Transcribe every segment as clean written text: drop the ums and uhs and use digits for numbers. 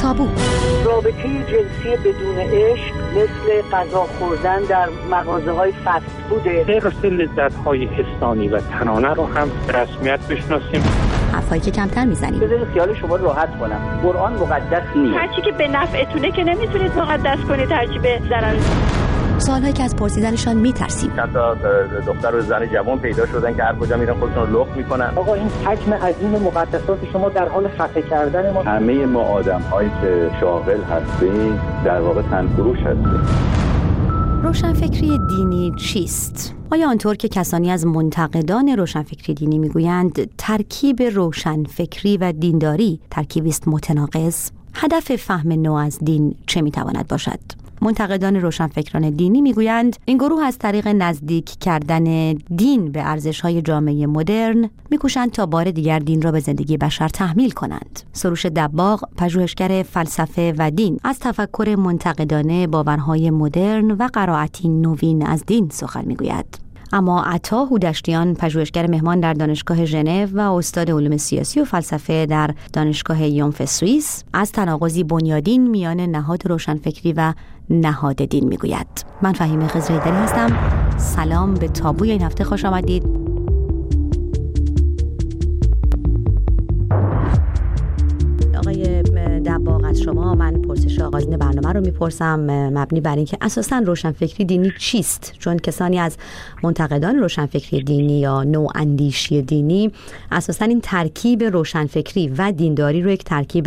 تابو. رابطه جنسی بدون عشق مثل غذا خوردن در مغازه‌های فست فوده. غیر لذت‌های حسانی و تنانه رو هم به رسمیت بشناسیم. حرفایی که کمتر میزنیم. بذارید خیال شما راحت کنم. قرآن مقدس نیست. هرچی که به نفعتونه که نمیتونید مقدس کنید، هرچی به ضرر. سوالهایی که از پرسیدنشان میترسیم. چند تا دختر و زن جوان پیدا شدن که هر کجا میرن خودشون رو لخت میکنن. آقا این حجم عظیم مقدسات شما در حال خفه کردن ما. همه ما آدم‌هایی که شاغل هستیم در واقع تنفروش هستیم. روشنفکری دینی چیست؟ آیا آنطور که کسانی از منتقدان روشنفکری دینی میگویند ترکیب روشنفکری و دینداری ترکیبی است متناقض؟ هدف فهم نو از دین چه میتواند باشد؟ منتقدان روشنفکران دینی میگویند این گروه از طریق نزدیک کردن دین به ارزش‌های جامعه مدرن میکوشند تا بار دیگر دین را به زندگی بشر تحمیل کنند. سروش دباغ، پژوهشگر فلسفه و دین، از تفکر منتقدانه باورهای مدرن و قرائتی نوین از دین سخن میگوید. اما عطا هودشتیان، پژوهشگر مهمان در دانشگاه ژنو و استاد علوم سیاسی و فلسفه در دانشگاه یونف سوئیس، از تناقضی بنیادین میان نهاد روشنفکری و نهاد دین میگوید. من فهیمه خضره‌ایدری هستم. سلام به تابوی این هفته، خوش آمدید. آقای دباغ، از شما من پرسش آغازین برنامه رو میپرسم مبنی بر اینکه اساساً روشنفکری دینی چیست، چون کسانی از منتقدان روشنفکری دینی یا نواندیشی دینی اساساً این ترکیب روشنفکری و دینداری رو یک ترکیب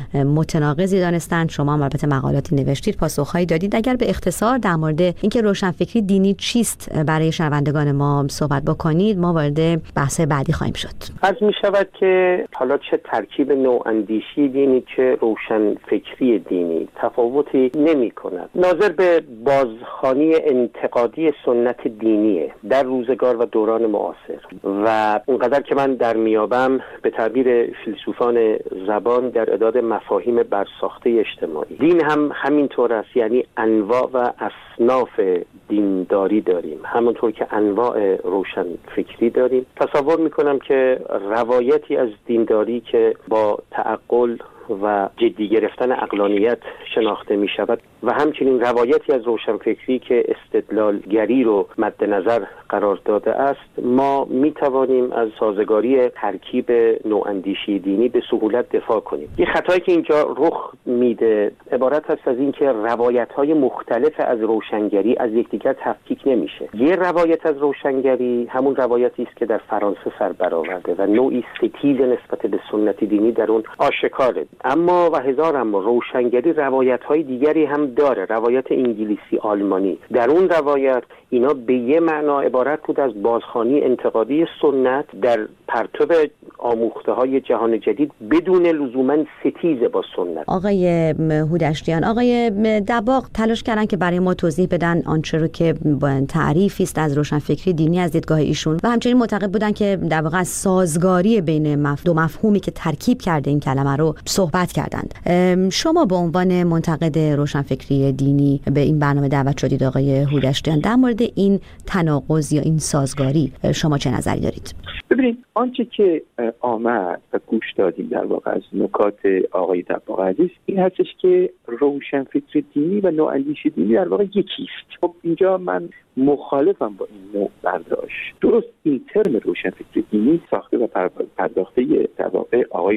متناقضی دانستند. شما هم البته مقالاتی نوشتید، پاسخهایی دادید. اگر به اختصار در مورد اینکه روشنفکری دینی چیست برای شنوندگان ما صحبت بکنید، ما وارد بحث بعدی خواهیم شد. عرض می شود که حالا چه ترکیب نواندیشی دینی چه روشنفکری دینی تفاوتی نمی کند. ناظر به بازخوانی انتقادی سنت دینیه در روزگار و دوران معاصر و اونقدر که من در میابم به تعبیر فیلسوفان زبان در اعداد مفاهیم برساخته اجتماعی. دین هم همینطور است، یعنی انواع و اصناف دینداری داریم، همونطور که انواع روشنفکری داریم. تصور میکنم که روایتی از دینداری که با تعقل و جدی گرفتن عقلانیت شناخته می شود و همچنین روایتی از روشنفکری که استدلالگری رو مد نظر قرار داده است، ما می توانیم از سازگاری ترکیب نواندیشی دینی به سهولت دفاع کنیم. یه خطایی که اینجا رخ میده عبارت است از این که روایت‌های مختلف از روشنگری از یکدیگر تفکیک نمیشه. یه روایت از روشنگری همون روایتی است که در فرانسه سر برآورده و نوعی ستیز نسبت به سنت دینی در اون آشکاره. اما و هزار اما روشنگری روایت‌های دیگری هم داره، روایت انگلیسی، آلمانی. در اون روایت اینا به یه معنا عبارت بود از بازخوانی انتقادی سنت در پرتو آموخته‌های جهان جدید بدون لزوماً ستیز با سنت. آقای هودشتیان، آقای دباغ تلاش کردن که برای ما توضیح بدن آنچه رو که با تعریفی است از روشنفکری دینی از دیدگاه ایشون و همچنین معتقد بودن که در واقع سازگاری بین دو مفهومی که ترکیب کرده این کلمه رو صحبت کردند. شما به عنوان منتقد روشنفکری دینی به این برنامه دعوت شدید آقای هودشتیان. در مورد این تناقض یا این سازگاری شما چه نظری دارید؟ ببینید آنچه که آمد و گوش دادیم در واقع از نکات آقای دباغ عزیز این هستش که روشنفکر دینی و نواندیشی دینی در واقع یکیست. خب اینجا من مخالفم با این نوع برداشت. درست این ترم روشنفکر دینی ساخته و پرداخته در واقع آقای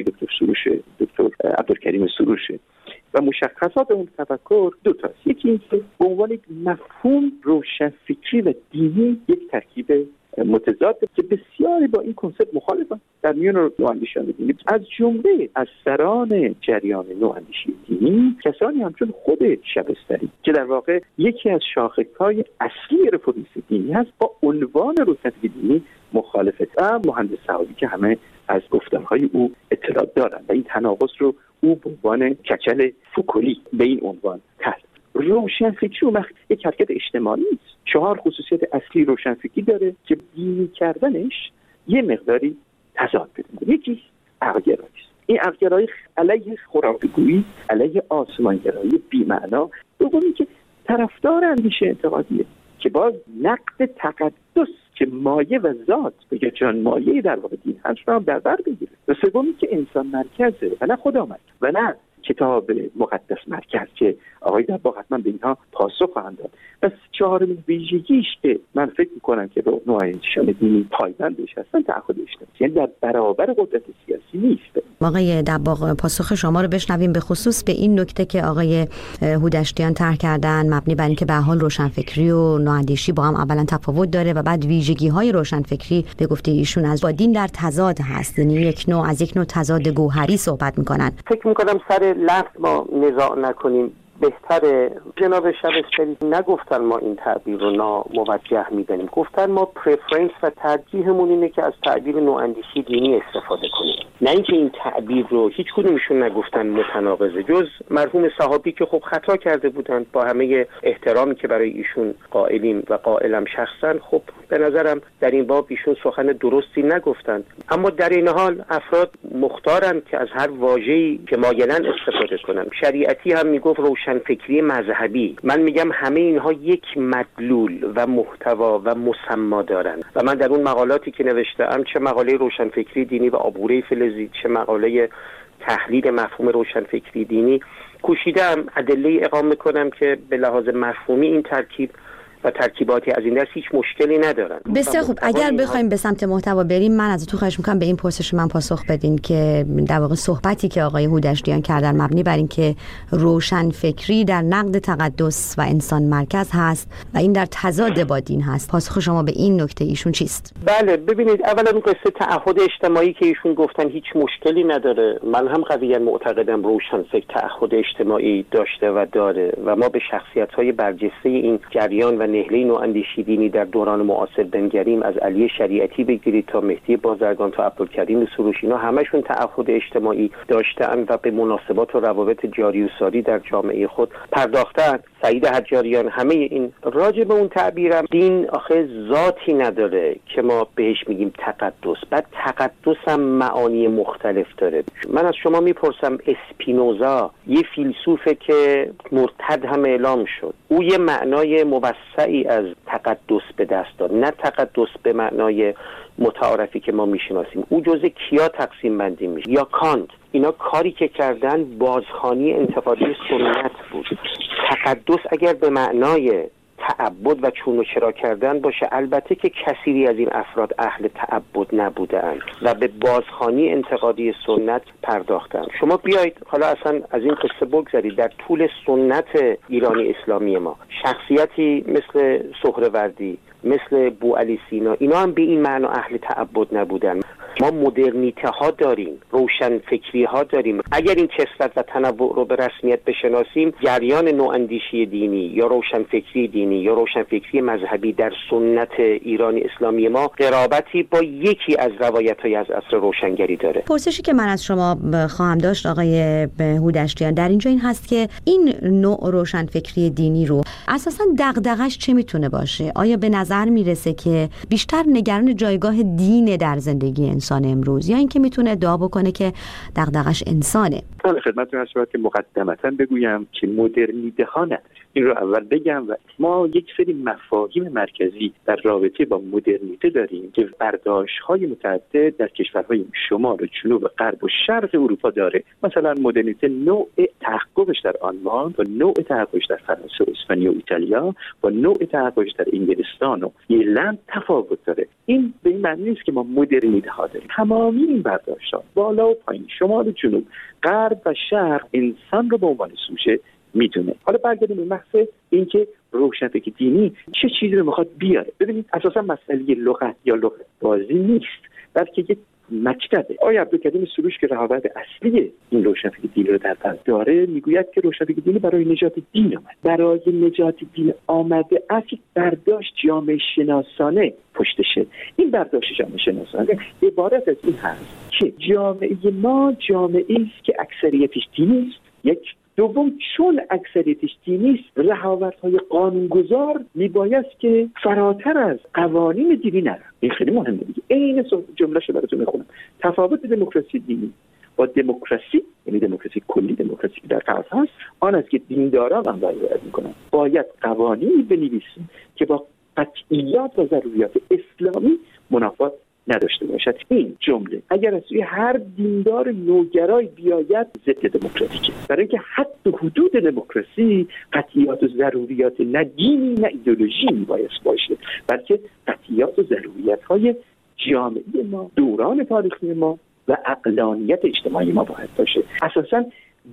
دکتر عبدالکریم سروشه و مشخصات اون تفکر دو تاست. یکی این که به عنوان یک مفهوم روشنفکری و دینی یک ترکیب متضاد که بسیاری با این کنسپت مخالفن در میان نواندیشان دینی، از جمله از سران جریان نواندیشی دینی کسانی همچون خود شبستری که در واقع یکی از شاخصهای اصلی رفرنس دینی هست با عنوان روشنفکری دینی مخالفه و مهندس صحابی که همه از گفتارهای او اطلاع دارن و این تناقض رو او به عنوان کچل فوکولی به این عنوان کرد. روشنفکری یک حرکت اجتماعی است. 4 خصوصیت اصلی روشنفکری داره که دینی کردنش یه مقداری تضاد پیدا می‌کنه. یکی عقل‌گرایی است. این عقل‌گرایی علیه خرافه‌گویی، علیه آسمان‌گرایی بی‌معنا. دومی که طرفدار اندیشه انتقادیه که باز نقد تقدس که مایه و ذات یا جان مایه در واقع دین هست رو هم در بر بگیره. و سومی که انسان مرکزه و نه خدا مرکز و نه کتاب مقدس مرکز که آقای دباغ حتما به اینها پاسخ خواهند داد. و چهارمین ویژگیش که من فکر میکنم که با نوآندیشان دینی پایبندش هستن تعهد اجتماعی، یعنی در برابر قدرت سیاسی نیست. آقای دباغ پاسخ شما رو بشنویم به خصوص به این نکته که آقای هودشتیان طرح کردن، مبنی بر اینکه به حال روشنفکری و نواندیشی با هم اولا تفاوت داره و بعد ویژگی‌های روشنفکری به گفته ایشون از با دین در تضاد هست، یعنی یک نوع تضاد گوهری صحبت میکنن. فکر میکنم سر لفظ ما نزاع نکنیم، بهتره. جناب شبستری نگفتن ما این تعبیر رو ناموجه میدنیم، گفتن ما پرفرنس و ترجیحمون اینه که از تعبیر نواندیشی دینی استفاده کنیم، نه اینکه این تعبیر رو هیچ کدومشون نگفتن متناقضه، جز مرحوم صحابی که خب خطا کرده بودن، با همه احترامی که برای ایشون قائلیم و قائلم شخصا، خب به نظرم در این باب ایشون سخن درستی نگفتند. اما در این حال افراد مختارن که از هر واژه‌ای که مایلن استفاده کنن. شریعتی هم میگفت روشنفکری مذهبی. من میگم همه اینها یک مدلول و محتوا و مسما دارن و من در اون مقالاتی که نوشتم، چه مقاله روشنفکری دینی و عبوره فلزی، چه مقاله تحلیل مفهوم روشنفکری دینی، کوشیدم ادله اقامه کنم که به لحاظ مفهومی این ترکیب و ترکیباتی از این دست هیچ مشکلی ندارن. بسیار خوب. اگر بخوایم به سمت محتوا بریم، من ازتون خواهش میکنم به این پرسش من پاسخ بدین که در واقع صحبتی که آقای هودشتیان کردن مبنی بر این که روشنفکری در نقد تقدس و انسان مرکز هست و این در تضاد با دین هست، پاسخ شما به این نکته ایشون چیست؟ بله، ببینید، اولا اون قصه تعهد اجتماعی که ایشون گفتن هیچ مشکلی نداره. من هم قویاً معتقدم روشنفکر تعهد اجتماعی داشته و داره و ما به شخصیت‌های برجسته این جریان و نهله نواندیشی دینی در دوران معاصر بنگریم، از علی شریعتی بگیرید تا مهدی بازرگان تا عبدالکریم سروش، اینا همشون تعهد اجتماعی داشتن و به مناسبات و روابط جاری و ساری در جامعه خود پرداختن. سعید حجاریان، همه این. راجع به اون تعبیرم، دین آخه ذاتی نداره که ما بهش میگیم تقدس. بعد تقدس هم معانی مختلف داره. من از شما میپرسم، اسپینوزا یه فیلسوفه که مرتد هم اعلام شد، او یه معنای موسعی از تقدس به دست داد، نه تقدس به معنای متعارفی که ما میشناسیم. او جزء کیا تقسیم بندی میشه؟ یا کانت. اینا کاری که کردن بازخوانی انتقادی سنت بود. تقدس اگر به معنای تعبد و چون و چرا کردن باشه، البته که کثیری از این افراد اهل تعبد نبودند و به بازخوانی انتقادی سنت پرداختند. شما بیایید حالا اصلا از این قصه بگذارید، در طول سنت ایرانی اسلامی ما شخصیتی مثل سهروردی، مثل بوعلی سینا، اینا هم به این معنی اهل تعبد نبودن. ما مدرنیته ها داریم، روشن فکری ها داریم. اگر این کثرت و تنوع رو به رسمیت بشناسیم، جریان نواندیشی دینی یا روشن فکری دینی یا روشن فکری مذهبی در سنت ایرانی اسلامی ما قرابتی با یکی از روایت‌های از عصر روشنگری داره. پرسشی که من از شما خواهم داشت آقای هودشتیان در اینجا این هست که این نوع روشن فکری دینی رو اساساً دغدغش چه میتونه باشه؟ آیا به نظر میرسه که بیشتر نگران جایگاه دین در زندگی انسان امروز، یا اینکه میتونه ادعا بکنه که دغدغش انسانه؟ من خدمتتون هستم که مقدمتاً بگویم که مدرنیته ها نداره. این رو اول بگم. و ما یک سری مفاهیم مرکزی در رابطه با مدرنیته داریم که برداشت‌های متعدد در کشورهای شمال و جنوب و غرب و شرق اروپا داره. مثلا مدرنیته نوع تحققش در آلمان و نوع تحققش در فرانسه و اسپانیا و ایتالیا و نوع تحققش در انگلستان و ایرلند تفاوت داره. این به این معنی نیست که ما مدرنیته ها داریم. تمامی این برداشت‌ها بالا و پایین، شمال و جنوب، غرب و شرق، انسان رو به عنوان سوژه میدونه. حالا برگردیم به بحث اینکه روشنفکر دینی چه چیزی رو میخواد بیاره. ببینید، اساسا مسئله لغت یا لغت بازی نیست، بلکه یک مکتبه. آقای عبدالکریم سروش که رهبر اصلی این روشنفکر دینی رو در بر داره، میگوید که روشنفکر دینی برای نجات دین آمد. برای نجات دین آمده است یک برداشت جامعه شناسانه پشتشه. این برداشت جامعه شناسانه عبارت از این هست که جامعه ما جامعه است که اکثریتش دینی است. یک. دوم، چون اکثریتش دینی است، رهاورهای قانونگذار میبایست که فراتر از قوانین دینی نرن. این خیلی مهمه دیگه. این جمله‌شو براتون میخونم. تفاوت دموکراسی دینی با دموکراسی، یعنی دموکراسی کلی، دموکراسی که در غرب هست، آن است که دینداران آن را رعایت میکنن. باید قوانینی بنویسیم که با قطعیات و ضروریات اسلامی منافات نداشته باشد. این جمله اگر از سوی هر دیندار نوگرای بیاید ضد دموکراتیکه، برای اینکه حد و حدود دموکراسی قطعیات و ضروریات نه دینی نه ایدئولوژی میباید باشه، بلکه قطعیات و ضروریات‌های جامعه ما، دوران تاریخی ما و عقلانیت اجتماعی ما باید باشه. اساساً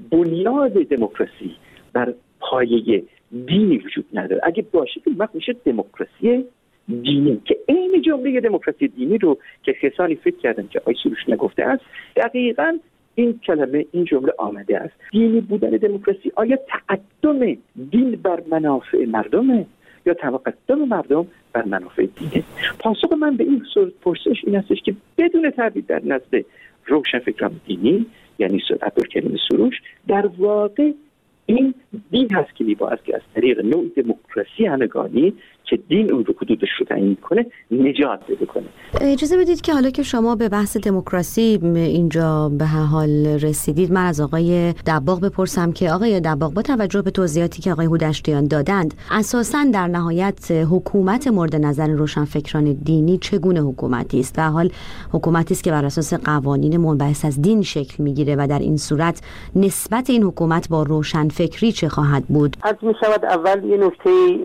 بنیاد دموکراسی بر پایه دینی وجود نداره. اگه باشه که وقت میشه دموکراسی دینی، که این جمله دموکراسی دینی رو که کسانی فکر کردن که آقای سروش نگفته است، دقیقاً این کلمه، این جمله آمده است. دینی بودن دموکراسی آیا تقدم دین بر منافع مردمه یا تقدم مردم بر منافع دینه؟ پاسخ من به این پرسش این هستش که بدون تردید در نزد روشنفکران دینی، یعنی عبدالکریم سروش، در واقع این دین هست که میباید که از طریق نوع دموکراسی همگانی که دین اون رو حدودش رو تعیین کنه نجات بده کنه. اجازه بدید که حالا که شما به بحث دموکراسی اینجا به هر حال رسیدید، من از آقای دباغ بپرسم که آقای دباغ، با توجه به توضیحاتی که آقای هودشتیان دادند، اساساً در نهایت حکومت مورد نظر روشنفکران دینی چگونه حکومتی است؟ و حال حکومتی است که بر اساس قوانین منبعث از دین شکل میگیره و در این صورت نسبت این حکومت با روشنفکری چه خواهد بود؟ از میشود اول یه نکته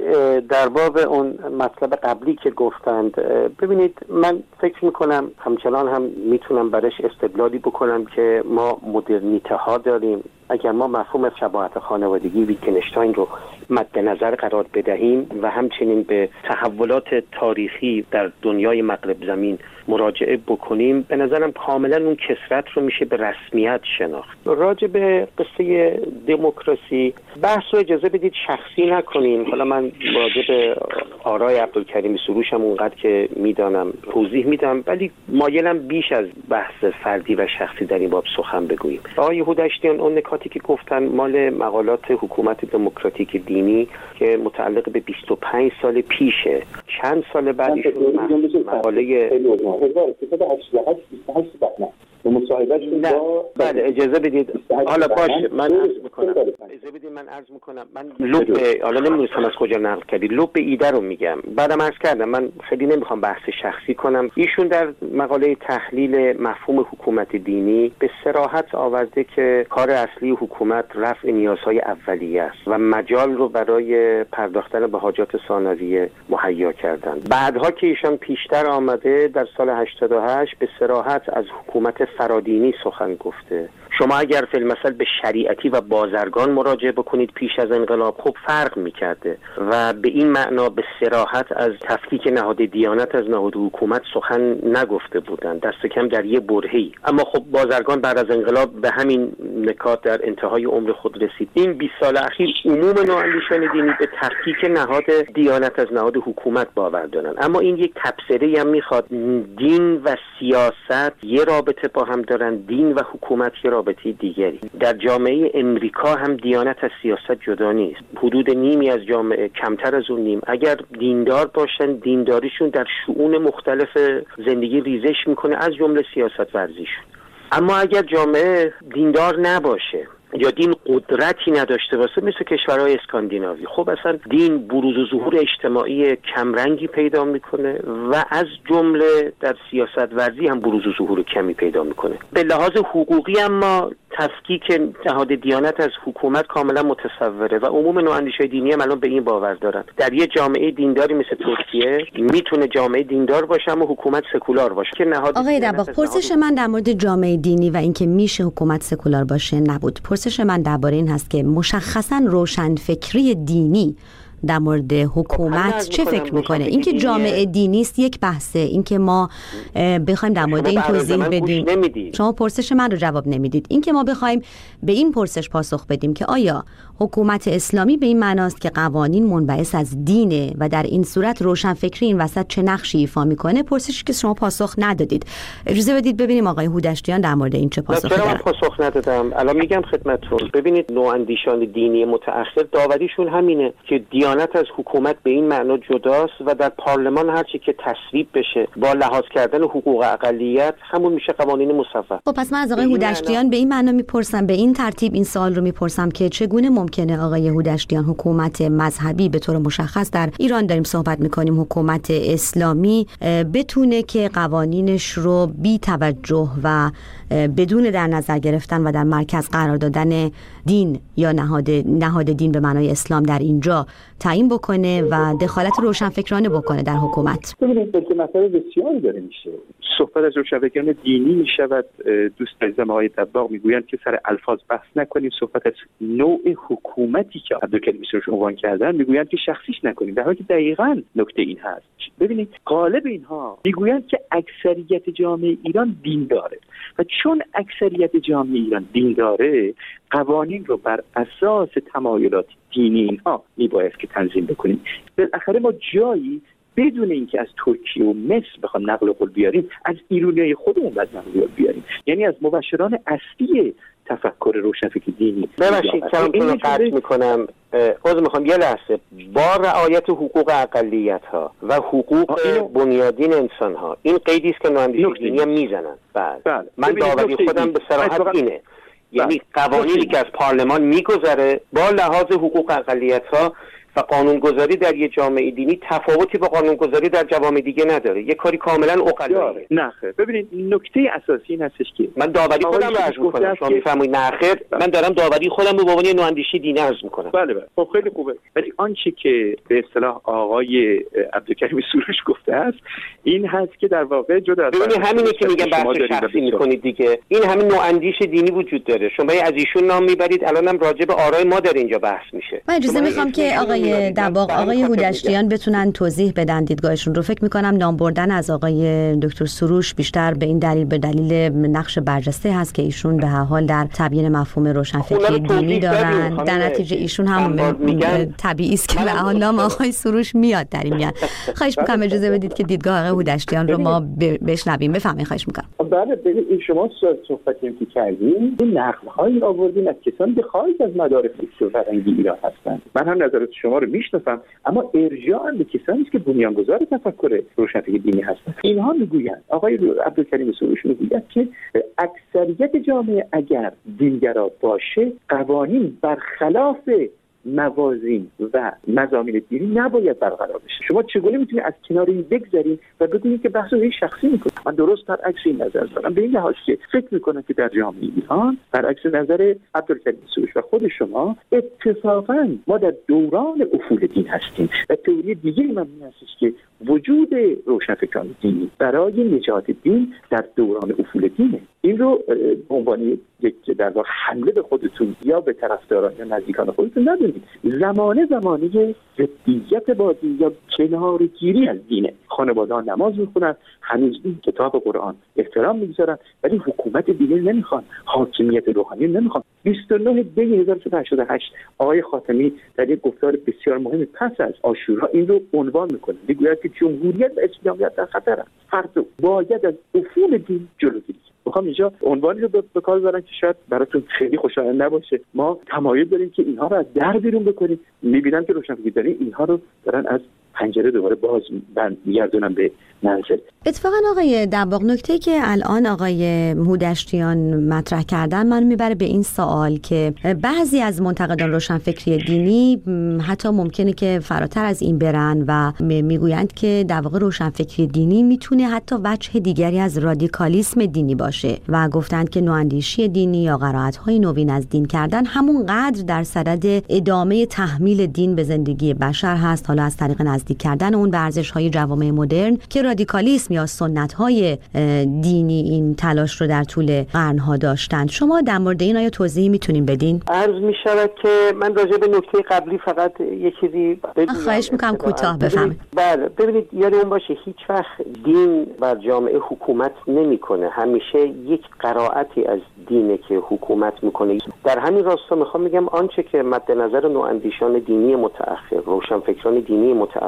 در باب اون مطلب قبلی که گفتند. ببینید، من فکر میکنم همچنان هم میتونم برش استدلالی بکنم که ما مدرنیته ها داریم. اگر ما مفهوم شباهت خانوادگی ویتگنشتاین رو مد نظر قرار بدهیم و همچنین به تحولات تاریخی در دنیای مغرب زمین مراجعه بکنیم، به نظرم کاملا اون کثرت رو میشه به رسمیت شناخت. راجع به قصه دموکراسی بحث رو اجازه بدید شخصی نکنیم. حالا من راجع به آرای عبدالکریم سروش هم اونقدر که میدانم توضیح میدم، ولی مایلم بیش از بحث فردی و شخصی در این باب سخن بگوییم. آقای هودشتیان اون نکاتی که گفتن مال مقالات حکومت دموکراتیک دینی که متعلق به 25 سال پیشه. چند سال بعدش مقاله بله اجازه بدید. حالا باشه من عرض میکنم. اجازه بدید من عرض میکنم. من لب حالا نمیدونم از کجا نقل کردی، لب ایده رو میگم. بعدم عرض کردم من خیلی نمیخوام بحث شخصی کنم. ایشون در مقاله تحلیل مفهوم حکومت دینی به صراحت آورده که کار اصلی حکومت رفع نیازهای اولیه است و مجال رو برای پرداختن به حاجات ثانویه مهیا کردن. بعدها که ایشان پیشتر آمده در سال 88 به صراحت از حکومت فرادینی سخن گفته. شما اگر فی المثل به شریعتی و بازرگان مراجعه بکنید پیش از انقلاب، خب فرق میکرده و به این معنا به صراحت از تفکیک نهاد دیانت از نهاد حکومت سخن نگفته بودند، دست کم در یه برهه‌ای. اما خب بازرگان بعد از انقلاب به همین نکات در انتهای عمر خود رسید. این 20 سال اخیر عموم نواندیشان دینی به تفکیک نهاد دیانت از نهاد حکومت باور دارن. اما این یک تبصره هم میخواد. دین و سیاست یه رابطه با هم دارن، دین و حکومت یه رابطه دیگری. در جامعه امریکا هم دیانت از سیاست جدا نیست. حدود نیمی از جامعه، کمتر از اون نیم، اگر دیندار باشن دینداریشون در شؤون مختلف زندگی ریزش میکنه، از جمله سیاست ورزیشون. اما اگر جامعه دیندار نباشه یا دین قدرتی نداشته باشه مثل کشورهای اسکاندیناوی، خب اصلا دین بروز و ظهور اجتماعی کمرنگی پیدا میکنه و از جمله در سیاست ورزی هم بروز و ظهور کمی پیدا میکنه. به لحاظ حقوقی اما تفکیک نهاد دیانت از حکومت کاملا متصوره و عموم نواندیشای دینی هم الان به این باور دارن. در یه جامعه دینداری مثل ترکیه میتونه جامعه دیندار باشه اما حکومت سکولار باشه که نهاد. آقای دباغ، پرسش من در مورد جامعه دینی و اینکه میشه حکومت سکولار باشه نبود. پرسش من درباره این هست که مشخصاً روشنفکری دینی در مورد حکومت چه فکر میکنه؟ اینکه جامعه دینی است یک بحثه، اینکه ما بخوایم در مورد این توضیح بدیم. شما پرسش من رو جواب نمیدید. اینکه ما بخوایم به این پرسش پاسخ بدیم که آیا حکومت اسلامی به این معناست که قوانین منبعث از دینه و در این صورت روشنفکری این وسط چه نقشی ایفا میکنه، پرسشی که شما پاسخ ندادید. اجازه بدید ببینیم آقای هودشتیان در مورد این چه پاسخی دارن. چرا من پاسخ ندادم؟ الان میگم خدمتتون. ببینید نواندیشان دینی متأخر داوریشون همینه که دیانت از حکومت به این معنا جداست و در پارلمان هر چی که تصویب بشه با لحاظ کردن حقوق اقلیت همون میشه قوانین مصوب. خب پس من از آقای هودشتیان به این معنا میپرسم، به این ترتیب این سوال رو میپرسم که چگونه ممکنه آقای هودشتیان حکومت مذهبی به طور مشخص در ایران داریم صحبت میکنیم حکومت اسلامی بتونه که قوانینش رو بی توجه و بدون در نظر گرفتن و در مرکز قرار دادن دین یا نهاد دین به معنای اسلام در اینجا تعیین بکنه و دخالت روشنفکرانه بکنه در حکومت؟ ببینید که مسئله بسیاری داره میشه. صحبت از روشنفکران دینی میشود. دوست عزیزم آقای دباغ میگویند که سر الفاظ بحث نکنیم، صحبت از نوع حکومتی که عبدالکریم سروش عنوان کردن میگویند که شخصیش نکنیم، در حالی که دقیقاً نکته این هست. ببینید غالب اینها میگویند که اکثریت جامعه ایران دین داره و چون اکثریت جامعه ایران دین داره قوانین رو بر اساس تمایلات دینی اینها میباید که تنظیم بکنیم. بالاخره ما جایی بدون اینکه از ترکیه و مصر بخوام نقل قول بیاریم از ایرانیای خودمون باید نقل قول بیاریم، یعنی از مبشران اصلی تفکر روشنفکر دینی. ببخشید کلامتون رو قطع میکنم، عذر میخوام یه لحظه. با رعایت حقوق اقلیت ها و حقوق بنیادین انسان ها، این قیدی است که نواندیشی دینی هم میزنن. بله. من داوری خودم به صراحت اینه، یعنی قوانینی که از پارلمان میگذره با لحاظ حقوق اقلیت ها و قانونگذاری در یه جامعه دینی تفاوتی با قانونگذاری در جوامع دیگه نداره، یه کاری کاملا اقلیه. نه خیر، ببینید نکته اساسی این هستش که من داوری خودم رو عرض می‌کنم، شما می‌فرمایید نه خیر، من دارم داوری خودم رو به عنوان نواندیشی دینی عرض می‌کنم. بله خب خیلی خوبه، ولی آنچه که به اصطلاح آقای عبدالکریم سروش گفته است این هست که در واقع جدا از ببینید همینه که میگم بحث شخصی می‌کنید دیگه، این همین نواندیش دینی وجود داره، شما از ایشون نام میبرید، الانم راجع به آرای ما در اینجا بحث میشه. من اجازه می‌خوام که آقای دباغ، آقای هودشتیان بتونن توضیح بدن دیدگاهشون رو. فکر میکنم نام بردن از آقای دکتر سروش بیشتر به این دلیل، به دلیل نقش برجسته هست که ایشون به هر حال در تبیین مفهوم روشنفکری دینی دارن. در نتیجه ایشون هم طبیعی است که به حال نام آقای سروش میاد در این میاد. خواهش میکنم اجازه بدید که دیدگاه آقای هودشتیان رو ما بشنویم. بفرمایید. خواهش میکنم. بله ببینید شما صحبتی که کردین این نقل‌هایی آوردین از کسانی که خارج از مدار فکری و فرهنگی ایران هستند. من هم نظرات شما رو میشناسم، اما ارجاع به کسانی است که بنیانگذار تفکر روشنفکر دینی هستند. اینها میگویند، آقای عبدالکریم سروش میگوید که اکثریت جامعه اگر دینگرا باشه قوانین برخلاف موازین و مضامین دینی نباید برقرار بشه. شما چگونه میتونید از کنار این بگذرید و بگویید که بحث رو شخصی میکنید؟ من درست برعکس این نظر دارم، به این لحاظ که فکر میکنم که در جامعه ایران برعکس نظر عبدالکریم سروش و خود شما اتفاقا ما در دوران افول دین هستیم و تئوری دیگری من این هستش که وجود روشنفکران دینی برای نجات دین در دوران افول دینه. این رو به عنوان یک در واقع حمله به خودتون یا به طرفداران یا نزدیکان خودتون ندونید. زمانه ضدیت با دین یا کنارگیری از دینه. خانواده‌ها نماز میخونن، هنوز این کتاب قرآن احترام میگذارن، ولی حکومت دینی نمیخوان، حاکمیت روحانی نمیخوان. 29 دی 1388 آقای خاتمی در یک گفتار بسیار مهم پس از عاشورا این رو عنوان میکنه، میگوید که جمهوریت و اسلامیت در خطر است. هر دو باید از افول دین جلوگیری. میخوام اینجا عنوانی رو به کار ببرم که شاید براتون خیلی خوشایند نباشه. ما تمایل داریم که اینها رو از در بیرون بکنیم. میبینم که روشنفکران اینها رو دارن از پنجره دوباره باز میگردونن به منزل. اتفاقا آقای دباغ، نکته که الان آقای هودشتیان مطرح کردن من میبره به این سوال که بعضی از منتقدان روشنفکری دینی حتی ممکنه که فراتر از این برن و میگویند که در واقع روشنفکری دینی میتونه حتی وجه دیگری از رادیکالیسم دینی باشه و گفتند که نواندیشی دینی یا قرائت‌های نوین از دین کردن همون قدر در صدد ادامه تحمیل دین به زندگی بشر هست، حالا از طریق نزدیک کردن اون به ارزش‌های جوامع مدرن که رادیکالیسم یا سنت‌های دینی این تلاش رو در طول قرن‌ها داشتند. شما در مورد این آیا توضیحی میتونین بدین؟ عرض می‌شود که من راجع به نکته قبلی فقط یه چیزی بگم. خواهش می‌کنم کوتاه بفرمایید. بله ببینید یادمون باشه هیچ وقت دین بر جامعه حکومت نمی‌کنه، همیشه یک قرائتی از دینه که حکومت می‌کنه. در همین راستا می‌خوام بگم آنچه که مد نظر نواندیشان دینی متأخر، روشنفکران دینی متأخر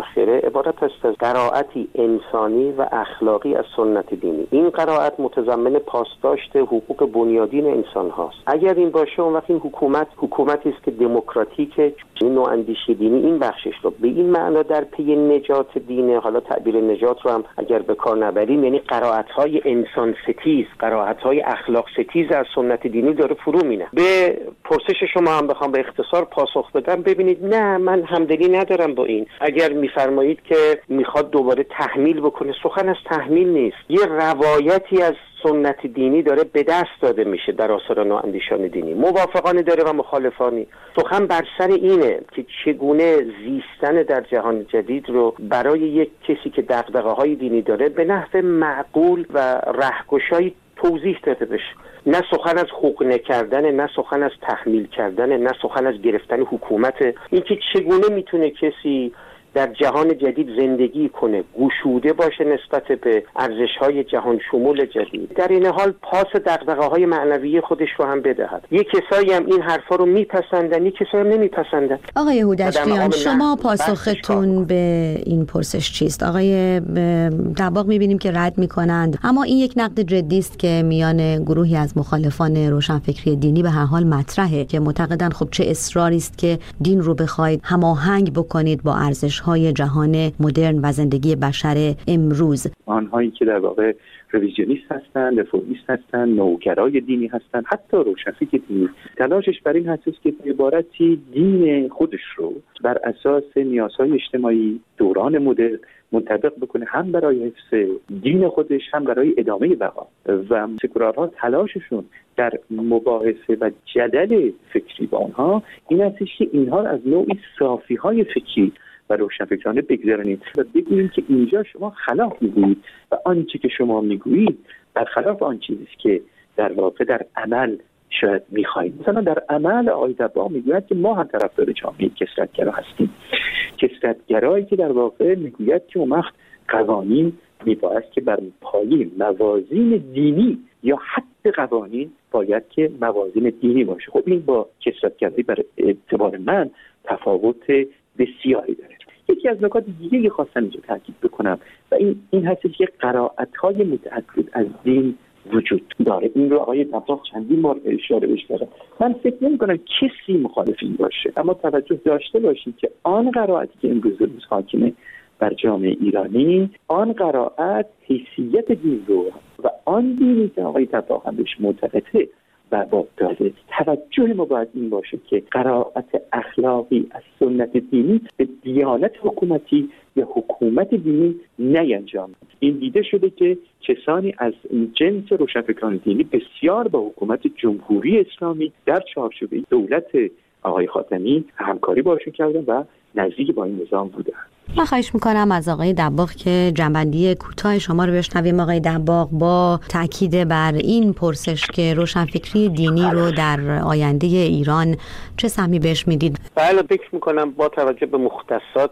متأخره عبارت است از قرائتی انسانی و اخلاقی از سنت دینی. این قرائت متضمن پاسداشت حقوق بنیادین انسان هاست. اگر این باشه اون وقت این حکومتی است که دموکراتیک، نواندیشی دینی این بخشش رو به این معنا در پی نجات دینه. حالا تعبیر نجات رو هم اگر به کار نبریم یعنی قرائت‌های انسان ستیز، قرائت‌های اخلاق ستیز از سنت دینی داره فرو مینه. به پرسش شما هم بخوام به اختصار پاسخ بدم، ببینید نه، من همدلی ندارم با این. اگر میفرمایید که میخواد دوباره تحمیل بکنه، سخن از تحمیل نیست. یه روایتی از سنت دینی داره به دست داده میشه در آثار نواندیشان دینی، موافقانی داره و مخالفانی. سخن بر سر اینه که چگونه زیستن در جهان جدید رو برای یک کسی که دغدغه‌های دینی داره به نحو معقول و رهگشایی توضیح داده بشه. نه سخن از حقنه کردن، نه سخن از تحمیل کردن، نه سخن از گرفتن حکومت. اینکه چگونه میتونه کسی در جهان جدید زندگی کنه، گشوده باشه نسبت به ارزش‌های جهان شمول جدید، در این حال پاس دغدغه‌های معنوی خودش رو هم بدهد. یک کسایی هم این حرفا رو میپسندن، یک کسایی هم نمیپسندن. آقای هودشتیان، شما پاسختون به این پرسش چیست؟ آقای دباغ میبینیم که رد میکنند، اما این یک نقد جدی است که میان گروهی از مخالفان روشنفکری دینی به هر حال مطرحه که معتقدن خب چه اصراری است که دین رو بخواید هماهنگ بکنید با ارزش‌های جهان مدرن و زندگی بشر امروز. آنهایی که در واقع رویژنیست هستند، رفرمیست هستند، نوگرای دینی هستند، حتی روشنفکر دینی، تلاشش بر این هست که به عبارتی دین خودش رو بر اساس نیازهای اجتماعی دوران مدرن منطبق بکنه، هم برای حفظ دین خودش هم برای ادامه بقا. و سکولارها تلاششون در مباحثه و جدل فکری با آنها این هستش که اینها از نوعی صافی‌های فکری و روشنفکرانه بگذارنید و بگویید که اینجا شما خلاف میگویید و آنچه که شما میگویید برخلاف آن چیزیست که در واقع در عمل شاید میخواهید. مثلا در عمل آقای دباغ میگوید که ما هم طرفدار جامعه کثرت‌گرا هستیم. کثرت‌گرایی که در واقع میگوید که اون وقت قوانین میباید که بر پایه موازین دینی یا حد قوانین باید که موازین دینی باشه. خب این با کثرت‌گرایی بر اعتبار من تفاوت بسیاری داره. یکی از نکات دیگه خواستم اینجا تاکید بکنم و این هست که قرائت‌های متعدد از دین وجود داره. این رو آقای دباغ چندین بار اشاره بهش کرده. من فکر نمی‌کنم کسی مخالف این باشه، اما توجه داشته باشید که آن قرائتی که امروز حاکمه بر جامعه ایرانی، آن قرائت حیثیت دین رو و آن دینی که آقای دباغ هم بهش معتقده باب داده. توجه ما باید این باشه که قرائت اخلاقی از سنت دینی به دیانت حکومتی یا حکومت دینی نینجام. این دیده شده که کسانی از جنس روشنفکران دینی بسیار با حکومت جمهوری اسلامی در چارچوب دولت آقای خاتمی همکاری باشون کردن و نزدیک با این نظام بودن. من خواهش میکنم از آقای دباغ که جنبندی کوتاه شما رو بشنویم. آقای دباغ، با تاکید بر این پرسش که روشنفکری دینی رو در آینده ایران چه سهمی بهش میدید؟ بله، فکر میکنم با توجه به مختصات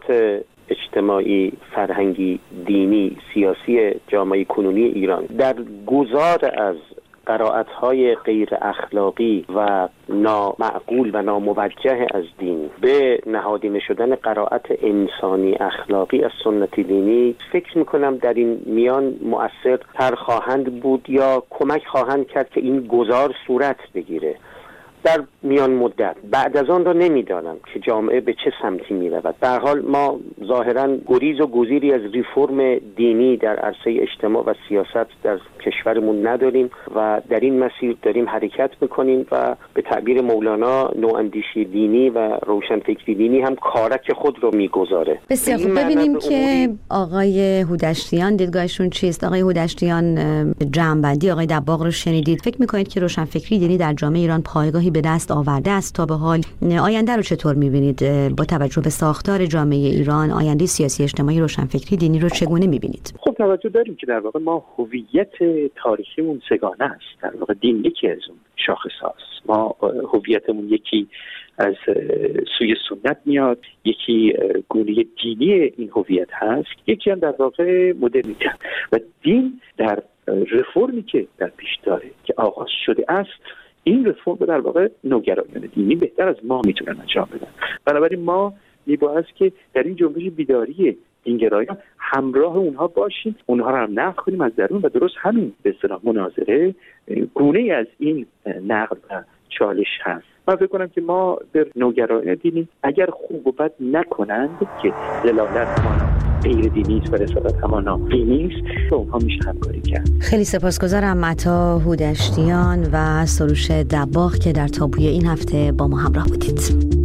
اجتماعی، فرهنگی، دینی، سیاسی جامعه کنونی ایران در گذار از قرائت‌های غیر اخلاقی و نامعقول و ناموجه از دین به نهادینه شدن قرائت انسانی اخلاقی از سنت دینی، فکر میکنم در این میان مؤثرتر خواهند بود یا کمک خواهند کرد که این گذار صورت بگیره. در میان مدت بعد از آن را نمیدانم که جامعه به چه سمتی می رود. به هر حال ما ظاهرا گریز و گزیری از ریفرم دینی در عرصه اجتماع و سیاست در کشورمون نداریم و در این مسیر داریم حرکت میکنیم و به تعبیر مولانا نواندیشی دینی و روشنفکری دینی هم کارک خود رو میگذاره. بسیار خوب. ببینیم که آقای هودشتیان دیدگاهشون چیست. آقای هودشتیان، جمع‌بندی آقای دباغ رو شنیدید. فکر میکنید که روشنفکری دینی در جامعه ایران پایگاهی به دست آورده است تا به حال؟ آینده رو چطور می‌بینید با توجه به ساختار جامعه ایران؟ آینده سیاسی اجتماعی روشنفکری دینی رو چگونه می‌بینید؟ خب توجه داریم که در واقع ما هویت تاریخیمون سه‌گانه است. در واقع دین یکی از اون شاخص‌هاست. ما هویتمون یکی از سوی سنت میاد، یکی گونه دینی این هویت هست، یکی هم در واقع مدرنیته و دین در رفرمی که در پیش داره که آغاز شده است. این رفرم در واقع نوگرایان دینی بهتر از ما میتونن انجام بدن. بنابراین ما میباید که در این جنبش بیداری این گرایان همراه اونها باشیم، اونها رو هم نقد کنیم از درون و درست همین به اصطلاح مناظره گونه از این نقد و چالش هست. من فکر کنم که ما به نوگرایان دینی اگر خوب و بد نکنند که دلالت همانا غیر دینی است و رسالت همانا دینی است، با اونها میشه همکاری کرد. خیلی سپاسگزارم عطا هودشتیان و سروش دباغ که در تابوی این هفته با ما همراه بودید.